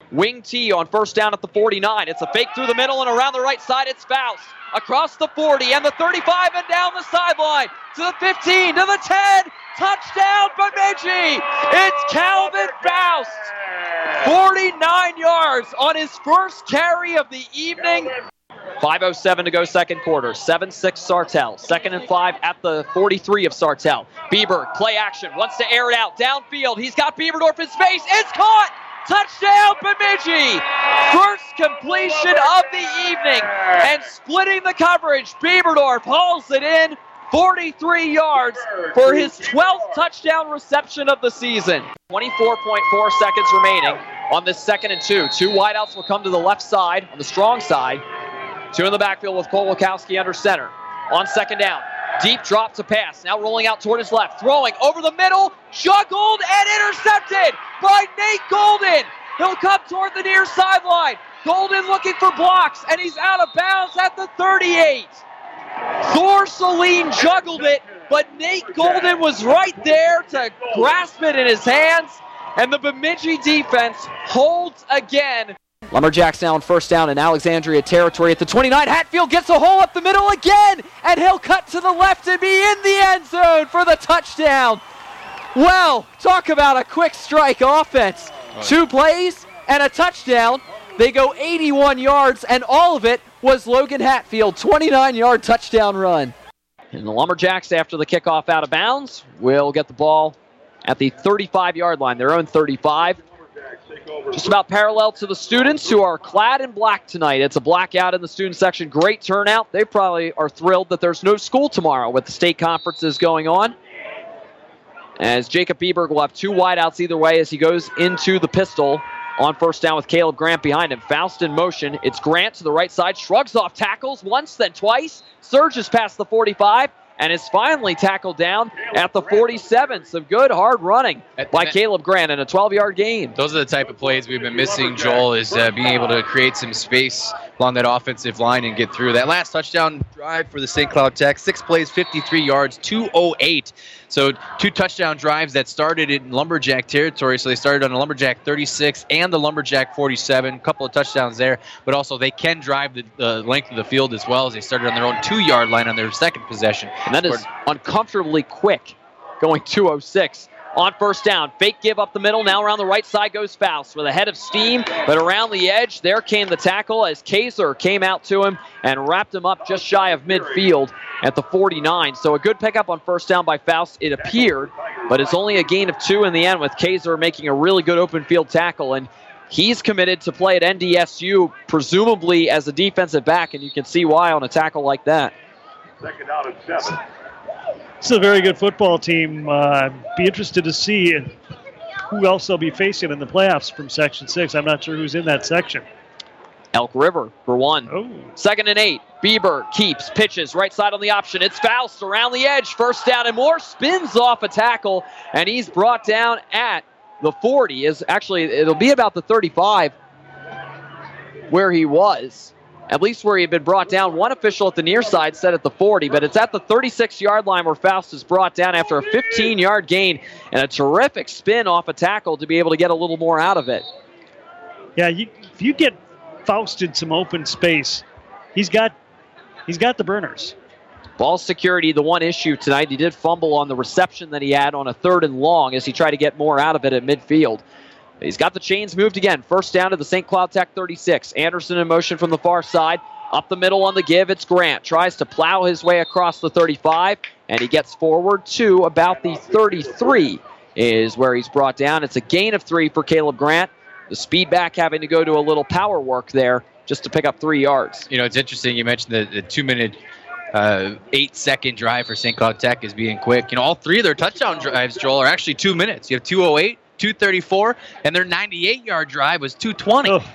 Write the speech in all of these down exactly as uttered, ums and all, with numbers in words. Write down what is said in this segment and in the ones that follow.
wing tee on first down at the forty-nine. It's a fake through the middle and around the right side. It's Faust across the forty and the thirty-five and down the sideline to the fifteen, to the ten. Touchdown, Bemidji! It's Calvin Faust. forty-nine yards on his first carry of the evening. five oh seven to go second quarter. seven six Sartell. Second and five at the forty-three of Sartell. Bieber, play action, wants to air it out. Downfield, he's got Bieberdorf in space. It's caught! Touchdown, Bemidji! First completion of the evening. And splitting the coverage, Bieberdorf hauls it in. forty-three yards for his twelfth touchdown reception of the season. twenty-four point four seconds remaining on this second and two. Two wideouts will come to the left side, on the strong side. Two in the backfield with Kolakowski under center. On second down, deep drop to pass. Now rolling out toward his left. Throwing over the middle, juggled and intercepted by Nate Golden. He'll come toward the near sideline. Golden looking for blocks, and he's out of bounds at the thirty-eight. Thor Saline juggled it, but Nate Golden was right there to grasp it in his hands, and the Bemidji defense holds again. Lumberjacks now on first down in Alexandria territory at the twenty-nine. Hatfield gets a hole up the middle again, and he'll cut to the left and be in the end zone for the touchdown. Well, talk about a quick strike offense. Two plays and a touchdown. They go eighty-one yards, and all of it was Logan Hatfield, twenty-nine-yard touchdown run. And the Lumberjacks, after the kickoff out of bounds, will get the ball at the thirty-five-yard line, their own thirty-five. Just about parallel to the students who are clad in black tonight. It's a blackout in the student section. Great turnout. They probably are thrilled that there's no school tomorrow with the state conferences going on. As Jacob Bieberg will have two wideouts either way as he goes into the pistol on first down with Caleb Grant behind him. Faust in motion. It's Grant to the right side. Shrugs off tackles once, then twice. Surges past the forty-five and is finally tackled down at the forty-seven. Some good hard running by Caleb Grant and a twelve-yard gain. Those are the type of plays we've been missing, Joel, is uh, being able to create some space along that offensive line and get through. That last touchdown drive for the Saint Cloud Tech, six plays, fifty-three yards, two oh eight. So two touchdown drives that started in Lumberjack territory. So they started on the Lumberjack thirty-six and the Lumberjack forty-seven. A couple of touchdowns there, but also they can drive the uh, length of the field as well, as they started on their own two-yard line on their second possession. And that is uncomfortably quick, going two oh six. On first down, fake give up the middle. Now around the right side goes Faust with a head of steam, but around the edge, there came the tackle as Kaiser came out to him and wrapped him up just shy of midfield at the forty-nine. So a good pickup on first down by Faust, it appeared, but it's only a gain of two in the end with Kaiser making a really good open field tackle, and he's committed to play at N D S U, presumably as a defensive back, and you can see why on a tackle like that. Second down and seven. It's a very good football team. Uh, be interested to see who else they'll be facing in the playoffs from Section six. I'm not sure who's in that section. Elk River for one. Oh. Second and eight. Bieber keeps, pitches, right side on the option. It's Faust around the edge. First down and more. Spins off a tackle, and he's brought down at the forty. Is actually, it'll be about the thirty-five where he was. At least where he had been brought down. One official at the near side said at the forty, but it's at the thirty-six-yard line where Faust is brought down after a fifteen-yard gain and a terrific spin off a tackle to be able to get a little more out of it. Yeah, you, if you get Faust in some open space, he's got he's got the burners. Ball security, the one issue tonight. He did fumble on the reception that he had on a third and long as he tried to get more out of it at midfield. He's got the chains moved again. First down to the Saint Cloud Tech thirty-six. Anderson in motion from the far side. Up the middle on the give, it's Grant. Tries to plow his way across the thirty-five, and he gets forward to about the thirty-three is where he's brought down. It's a gain of three for Caleb Grant. The speed back having to go to a little power work there just to pick up three yards. You know, it's interesting. You mentioned the, the two-minute, uh, eight-second drive for Saint Cloud Tech as being quick. You know, all three of their touchdown drives, Joel, are actually two minutes. You have two oh eight. two thirty-four, and their ninety-eight-yard drive was two twenty. Oh.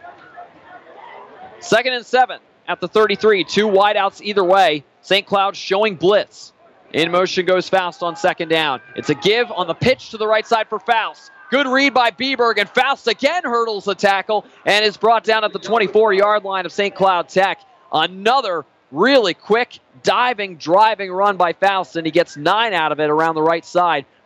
Second and seven at the thirty-three. Two wideouts either way. Saint Cloud showing blitz. In motion goes Faust on second down. It's a give on the pitch to the right side for Faust. Good read by Bieberg, and Faust again hurdles the tackle and is brought down at the twenty-four-yard line of Saint Cloud Tech. Another really quick, diving, driving run by Faust, and he gets nine out of it around the right side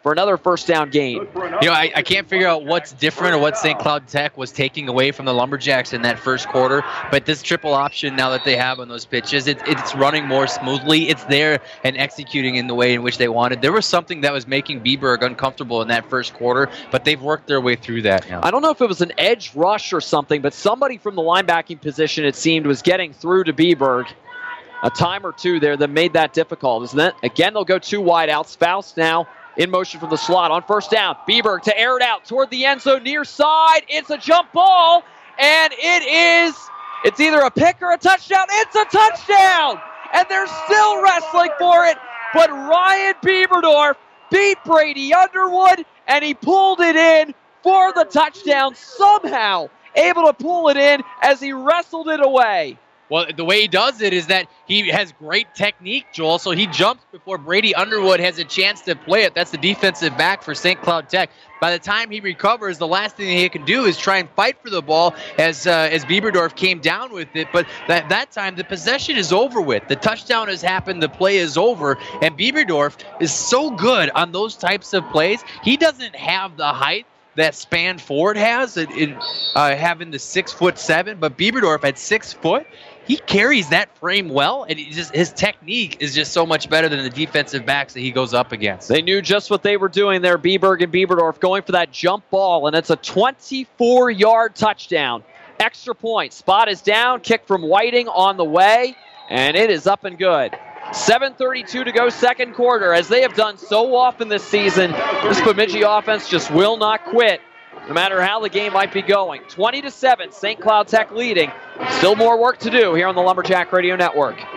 for another first down gain. You know, I, I can't figure out what's different or what Saint Cloud Tech was taking away from the Lumberjacks in that first quarter, but this triple option now that they have on those pitches, it, it's running more smoothly. It's there and executing in the way in which they wanted. There was something that was making Biberg uncomfortable in that first quarter, but they've worked their way through that now. I don't know if it was an edge rush or something, but somebody from the linebacking position, it seemed, was getting through to Biberg a time or two there that made that difficult, isn't it? Again, they'll go two wide outs. Faust now in motion from the slot on first down. Biberg to air it out toward the end zone near side. It's a jump ball, and it is, it's either a pick or a touchdown. It's a touchdown, and they're still wrestling for it, but Ryan Bieberdorf beat Brady Underwood, and he pulled it in for the touchdown, somehow able to pull it in as he wrestled it away. Well, the way he does it is that he has great technique, Joel, so he jumps before Brady Underwood has a chance to play it. That's the defensive back for Saint Cloud Tech. By the time he recovers, the last thing that he can do is try and fight for the ball as uh, as Bieberdorf came down with it. But that, that time, the possession is over with. The touchdown has happened. The play is over. And Bieberdorf is so good on those types of plays. He doesn't have the height that Span Ford has, in, in uh, having the six foot seven, but Bieberdorf at six foot, he carries that frame well, and he just his technique is just so much better than the defensive backs that he goes up against. They knew just what they were doing there, Biberg and Bieberdorf, going for that jump ball, and it's a twenty-four yard touchdown. Extra point. Spot is down. Kick from Whiting on the way, and it is up and good. seven thirty-two to go, second quarter. As they have done so often this season, this Bemidji offense just will not quit, no matter how the game might be going. twenty to seven, Saint Cloud Tech leading. Still more work to do here on the Lumberjack Radio Network.